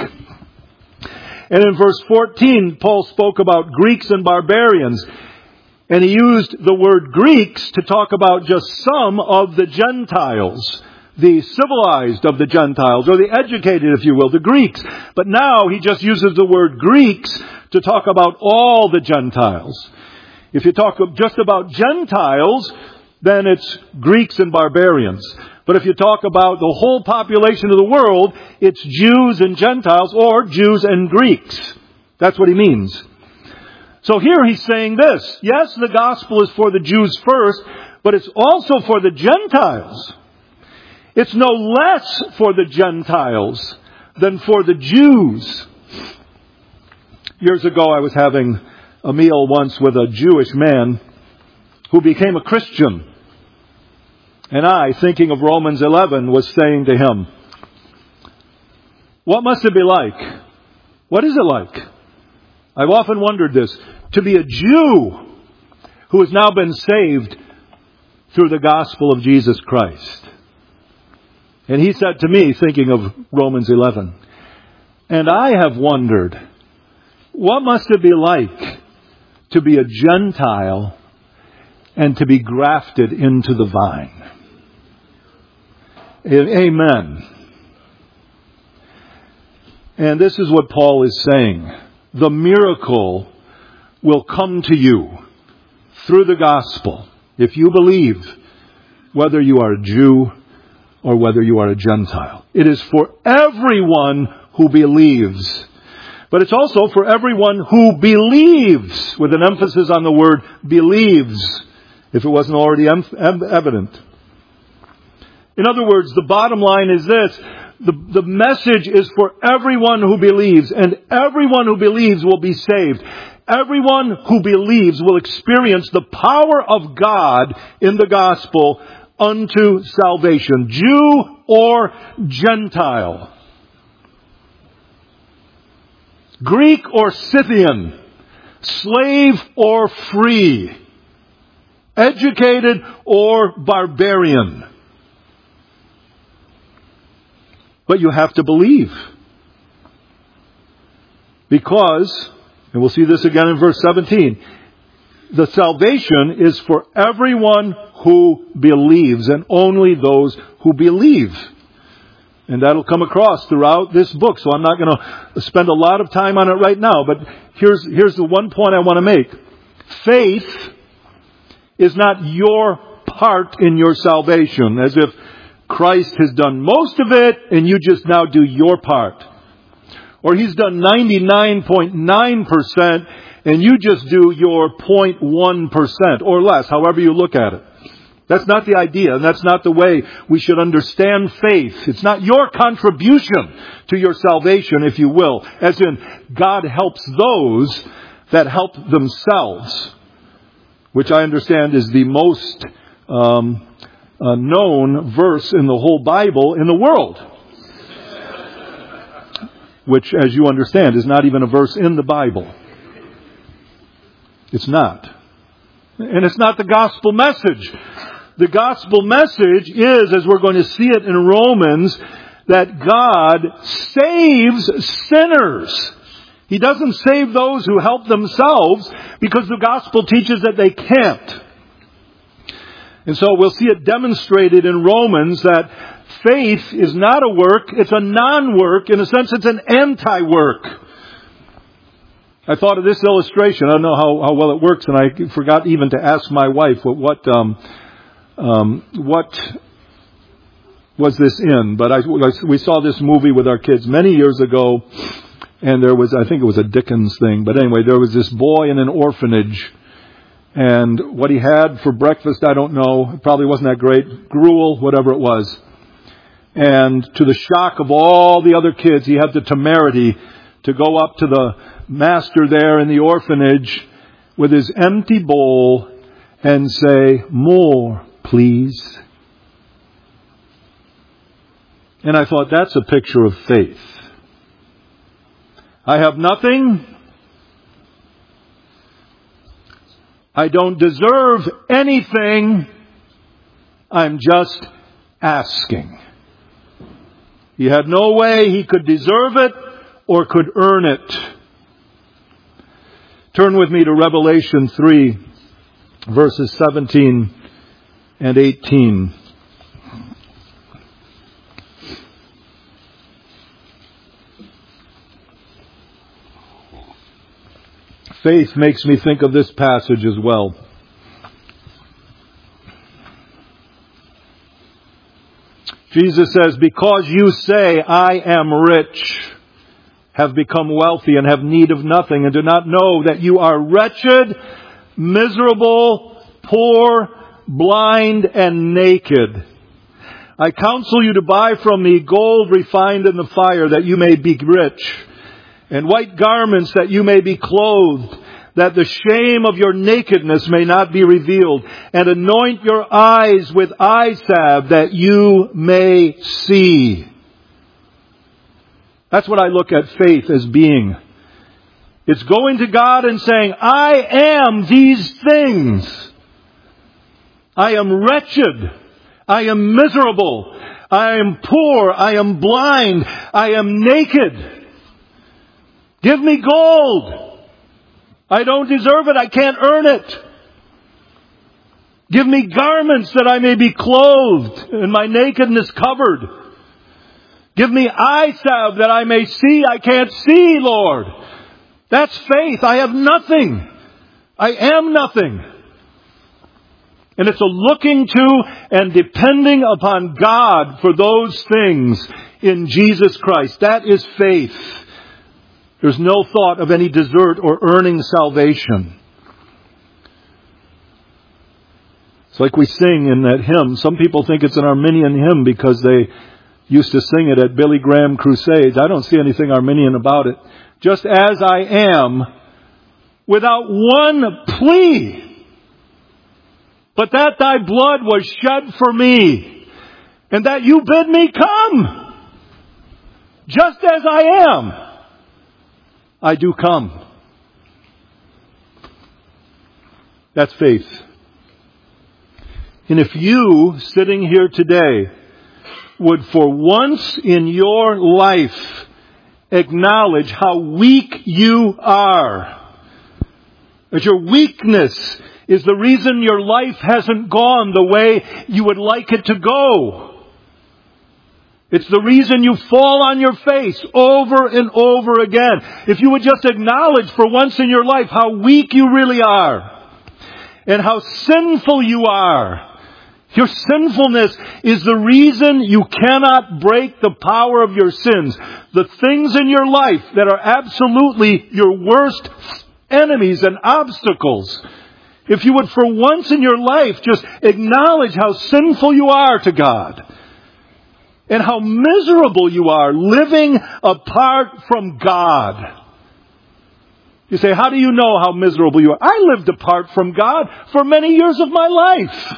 And in verse 14, Paul spoke about Greeks and barbarians. And he used the word Greeks to talk about just some of the Gentiles, the civilized of the Gentiles, or the educated, if you will, the Greeks. But now he just uses the word Greeks to talk about all the Gentiles. If you talk just about Gentiles, then it's Greeks and barbarians. But if you talk about the whole population of the world, it's Jews and Gentiles, or Jews and Greeks. That's what he means. So here he's saying this. Yes, the gospel is for the Jews first, but it's also for the Gentiles. It's no less for the Gentiles than for the Jews. Years ago, I was having a meal once with a Jewish man who became a Christian. And I, thinking of Romans 11, was saying to him, what must it be like? What is it like? I've often wondered this. To be a Jew who has now been saved through the gospel of Jesus Christ. And he said to me, thinking of Romans 11, and I have wondered, what must it be like to be a Gentile and to be grafted into the vine? Amen. And this is what Paul is saying. The miracle will come to you through the gospel if you believe, whether you are a Jew or whether you are a Gentile. It is for everyone who believes. But it's also for everyone who believes, with an emphasis on the word believes, if it wasn't already evident. In other words, the bottom line is this. The message is for everyone who believes, and everyone who believes will be saved. Everyone who believes will experience the power of God in the gospel unto salvation, Jew or Gentile, Greek or Scythian, slave or free, educated or barbarian. But you have to believe. Because, and we'll see this again in verse 17, the salvation is for everyone who believes, and only those who believe. And that'll come across throughout this book, so I'm not going to spend a lot of time on it right now, but here's the one point I want to make. Faith is not your part in your salvation, as if Christ has done most of it and you just now do your part. Or He's done 99.9% and you just do your 0.1% or less, however you look at it. That's not the idea, and that's not the way we should understand faith. It's not your contribution to your salvation, if you will, as in God helps those that help themselves, which I understand is the most known verse in the whole Bible in the world. Which, as you understand, is not even a verse in the Bible. It's not. And it's not the gospel message. The gospel message is, as we're going to see it in Romans, that God saves sinners. He doesn't save those who help themselves, because the gospel teaches that they can't. And so we'll see it demonstrated in Romans that faith is not a work, it's a non-work. In a sense, it's an anti-work. I thought of this illustration. I don't know how well it works, and I forgot even to ask my wife what was this in. But we saw this movie with our kids many years ago, and there was, I think it was a Dickens thing. But anyway, there was this boy in an orphanage. And what he had for breakfast, I don't know. It probably wasn't that great. Gruel, whatever it was. And to the shock of all the other kids, he had the temerity to go up to the master there in the orphanage with his empty bowl and say, "More, please." And I thought, that's a picture of faith. I have nothing. I don't deserve anything. I'm just asking. He had no way he could deserve it or could earn it. Turn with me to Revelation 3, verses 17 and 18. Faith makes me think of this passage as well. Jesus says, "Because you say, 'I am rich, have become wealthy, and have need of nothing, and do not know that you are wretched, miserable, poor, blind, and naked. I counsel you to buy from me gold refined in the fire, that you may be rich, and white garments that you may be clothed, that the shame of your nakedness may not be revealed, and anoint your eyes with eye salve that you may see." That's what I look at faith as being. It's going to God and saying, "I am these things. I am wretched. I am miserable. I am poor. I am blind. I am naked. Give me gold. I don't deserve it. I can't earn it. Give me garments that I may be clothed and my nakedness covered. Give me eye salve that I may see. I can't see, Lord." That's faith. I have nothing. I am nothing. And it's a looking to and depending upon God for those things in Jesus Christ. That is faith. There's no thought of any desert or earning salvation. It's like we sing in that hymn. Some people think it's an Arminian hymn because they used to sing it at Billy Graham crusades. I don't see anything Arminian about it. Just as I am, without one plea, but that thy blood was shed for me, and that you bid me come. Just as I am, I do come. That's faith. And if you, sitting here today, would for once in your life acknowledge how weak you are, that your weakness is the reason your life hasn't gone the way you would like it to go. It's the reason you fall on your face over and over again. If you would just acknowledge for once in your life how weak you really are and how sinful you are. Your sinfulness is the reason you cannot break the power of your sins. The things in your life that are absolutely your worst enemies and obstacles. If you would for once in your life just acknowledge how sinful you are to God. And how miserable you are living apart from God. You say, how do you know how miserable you are? I lived apart from God for many years of my life.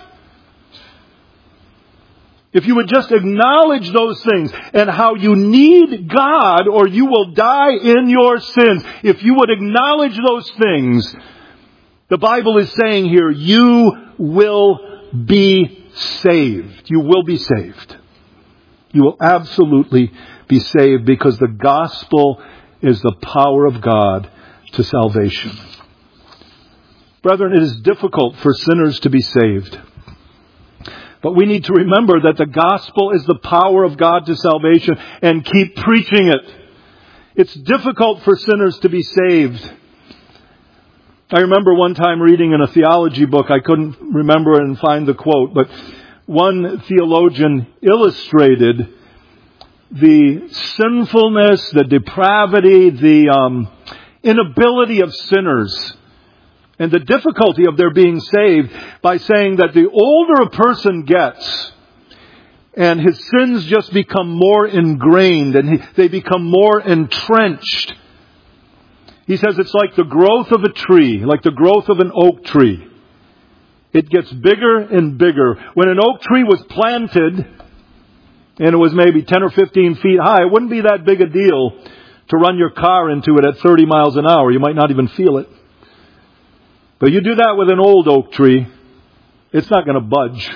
If you would just acknowledge those things and how you need God or you will die in your sins. If you would acknowledge those things, the Bible is saying here, you will be saved. You will be saved. You will absolutely be saved because the gospel is the power of God to salvation. Brethren, it is difficult for sinners to be saved. But we need to remember that the gospel is the power of God to salvation and keep preaching it. It's difficult for sinners to be saved. I remember one time reading in a theology book, I couldn't remember it and find the quote, but one theologian illustrated the sinfulness, the depravity, the inability of sinners and the difficulty of their being saved by saying that the older a person gets and his sins just become more ingrained and they become more entrenched. He says it's like the growth of a tree, like the growth of an oak tree. It gets bigger and bigger. When an oak tree was planted, and it was maybe 10 or 15 feet high, it wouldn't be that big a deal to run your car into it at 30 miles an hour. You might not even feel it. But you do that with an old oak tree, it's not going to budge.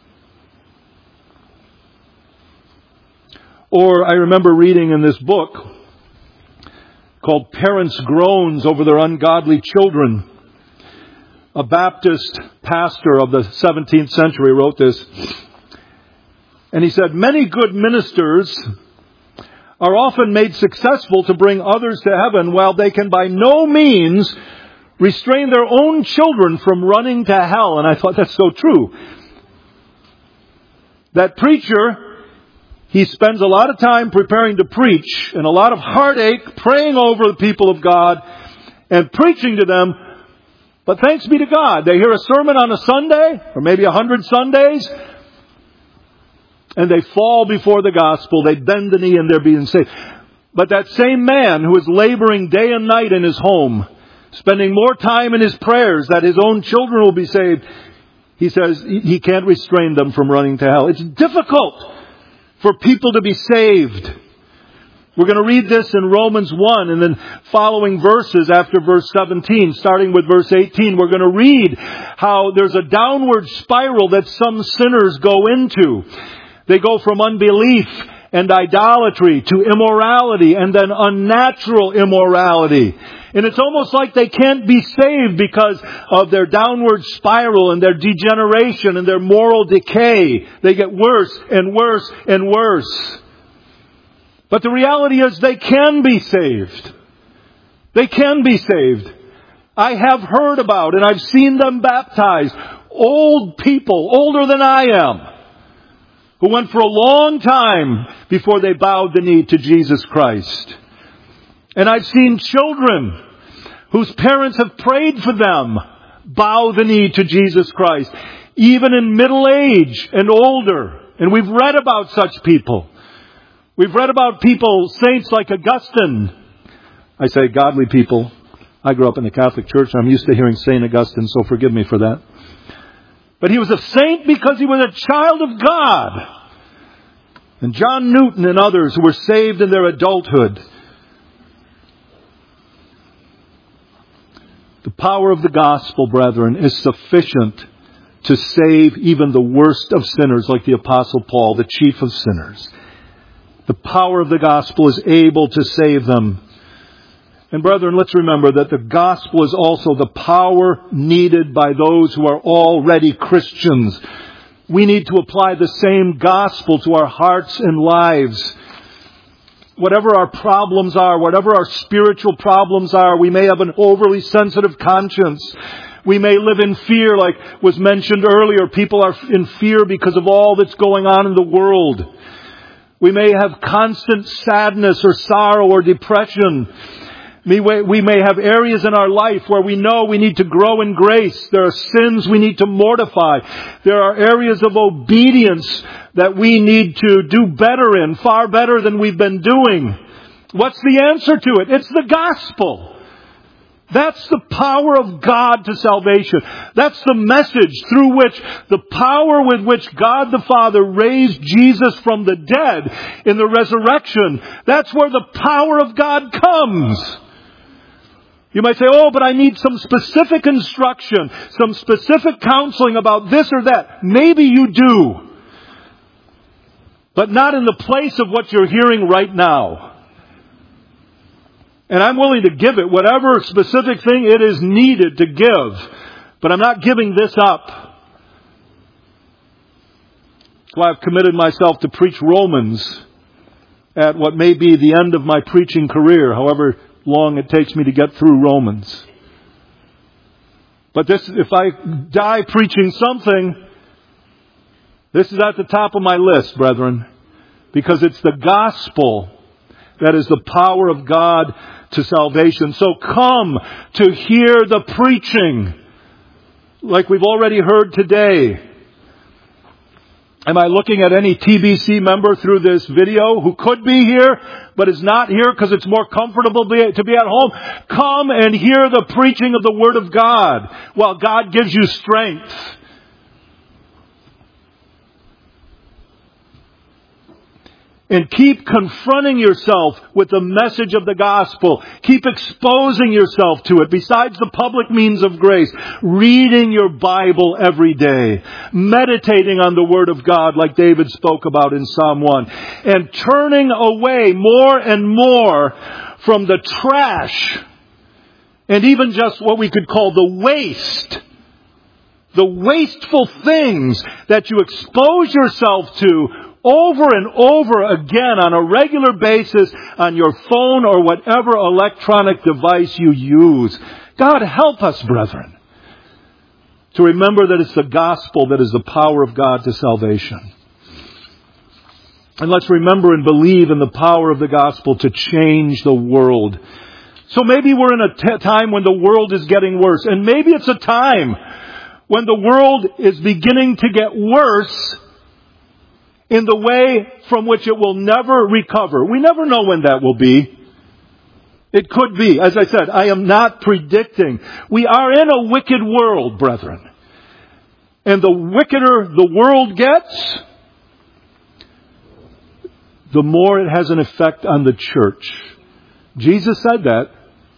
Or I remember reading in this book called Parents' Groans Over Their Ungodly Children. A Baptist pastor of the 17th century wrote this. And he said, many good ministers are often made successful to bring others to heaven while they can by no means restrain their own children from running to hell. And I thought that's so true. That preacher, he spends a lot of time preparing to preach and a lot of heartache praying over the people of God and preaching to them. But thanks be to God, they hear a sermon on a Sunday, or maybe 100 Sundays, and they fall before the gospel, they bend the knee and they're being saved. But that same man who is laboring day and night in his home, spending more time in his prayers that his own children will be saved, he says he can't restrain them from running to hell. It's difficult for people to be saved. We're going to read this in Romans 1 and then following verses after verse 17, starting with verse 18, we're going to read how there's a downward spiral that some sinners go into. They go from unbelief and idolatry to immorality and then unnatural immorality. And it's almost like they can't be saved because of their downward spiral and their degeneration and their moral decay. They get worse and worse and worse. But the reality is they can be saved. They can be saved. I have heard about and I've seen them baptized. Old people, older than I am, who went for a long time before they bowed the knee to Jesus Christ. And I've seen children whose parents have prayed for them bow the knee to Jesus Christ. even in middle age and older. And we've read about such people. We've read about people, saints like Augustine. I say godly people. I grew up in the Catholic Church, and I'm used to hearing St. Augustine, so forgive me for that. But he was a saint because he was a child of God. And John Newton and others who were saved in their adulthood. The power of the gospel, brethren, is sufficient to save even the worst of sinners, like the Apostle Paul, the chief of sinners. The power of the gospel is able to save them. And brethren, let's remember that the gospel is also the power needed by those who are already Christians. We need to apply the same gospel to our hearts and lives. Whatever our problems are, whatever our spiritual problems are, we may have an overly sensitive conscience. We may live in fear, like was mentioned earlier. People are in fear because of all that's going on in the world. We may have constant sadness or sorrow or depression. We may have areas in our life where we know we need to grow in grace. There are sins we need to mortify. There are areas of obedience that we need to do better in, far better than we've been doing. What's the answer to it? It's the gospel. That's the power of God to salvation. That's the message through which, the power with which God the Father raised Jesus from the dead in the resurrection. That's where the power of God comes. You might say, oh, but I need some specific instruction, some specific counseling about this or that. Maybe you do. But not in the place of what you're hearing right now. And I'm willing to give it, whatever specific thing it is needed to give. But I'm not giving this up. That's why I've committed myself to preach Romans at what may be the end of my preaching career, however long it takes me to get through Romans. But this, if I die preaching something, this is at the top of my list, brethren, because it's the gospel that is the power of God to salvation. So come to hear the preaching, like we've already heard today. Am I looking at any TBC member through this video who could be here, but is not here because it's more comfortable to be at home? Come and hear the preaching of the Word of God while God gives you strength. And keep confronting yourself with the message of the gospel. Keep exposing yourself to it. Besides the public means of grace, reading your Bible every day. Meditating on the Word of God like David spoke about in Psalm 1. And turning away more and more from the trash. And even just what we could call the waste. The wasteful things that you expose yourself to over and over again on a regular basis on your phone or whatever electronic device you use. God help us, brethren, to remember that it's the gospel that is the power of God to salvation. And let's remember and believe in the power of the gospel to change the world. So maybe we're in a time when the world is getting worse. And maybe it's a time when the world is beginning to get worse in the way from which it will never recover. We never know when that will be. It could be. As I said, I am not predicting. We are in a wicked world, brethren. And the wickeder the world gets, the more it has an effect on the church. Jesus said that.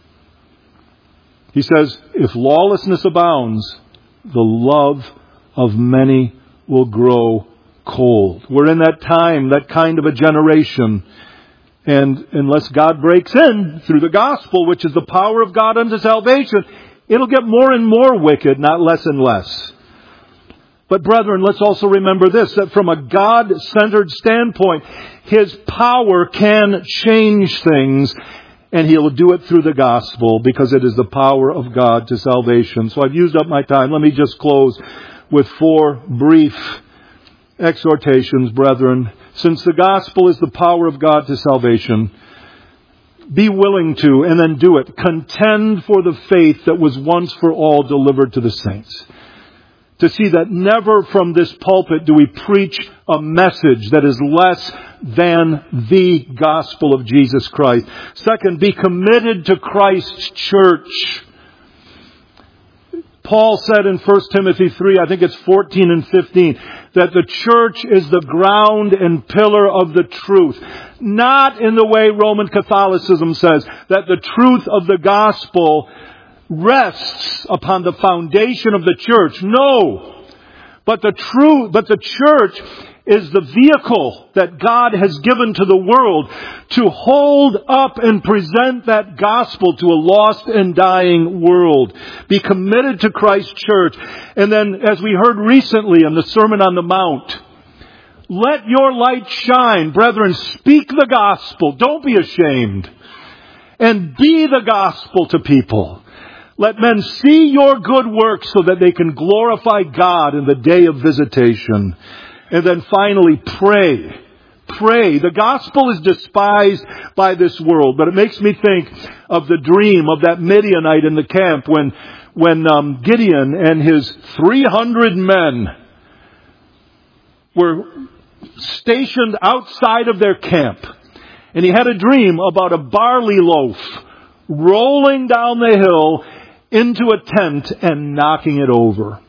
He says, if lawlessness abounds, the love of many will grow cold. We're in that time, that kind of a generation. And unless God breaks in through the gospel, which is the power of God unto salvation, it'll get more and more wicked, not less and less. But brethren, let's also remember this, that from a God-centered standpoint, His power can change things, and He'll do it through the gospel because it is the power of God to salvation. So I've used up my time. Let me just close with 4 brief exhortations, brethren. Since the gospel is the power of God to salvation, be willing to, and then do it. Contend for the faith that was once for all delivered to the saints. to see that never from this pulpit do we preach a message that is less than the gospel of Jesus Christ. Second, be committed to Christ's church. Paul said in 1 Timothy 3, I think it's 14 and 15, that the church is the ground and pillar of the truth. Not in the way Roman Catholicism says, that the truth of the gospel rests upon the foundation of the church. No. But the church is the vehicle that God has given to the world to hold up and present that gospel to a lost and dying world. Be committed to Christ's church. And then, as we heard recently in the Sermon on the Mount, let your light shine. Brethren, speak the gospel. Don't be ashamed. And be the gospel to people. Let men see your good works so that they can glorify God in the day of visitation. And then finally, pray. Pray. The gospel is despised by this world, but it makes me think of the dream of that Midianite in the camp when Gideon and his 300 men were stationed outside of their camp. And he had a dream about a barley loaf rolling down the hill into a tent and knocking it over.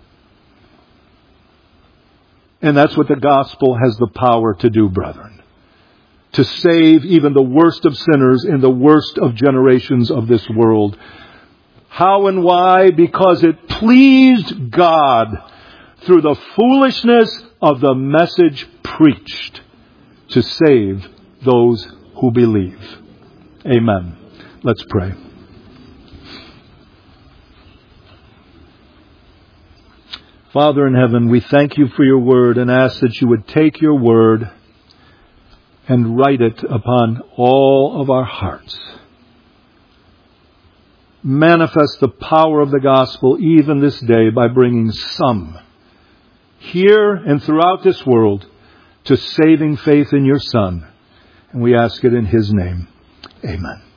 And that's what the gospel has the power to do, brethren. To save even the worst of sinners in the worst of generations of this world. How and why? Because it pleased God through the foolishness of the message preached to save those who believe. Amen. Let's pray. Father in heaven, we thank you for your word and ask that you would take your word and write it upon all of our hearts. Manifest the power of the gospel even this day by bringing some here and throughout this world to saving faith in your Son. And we ask it in his name. Amen.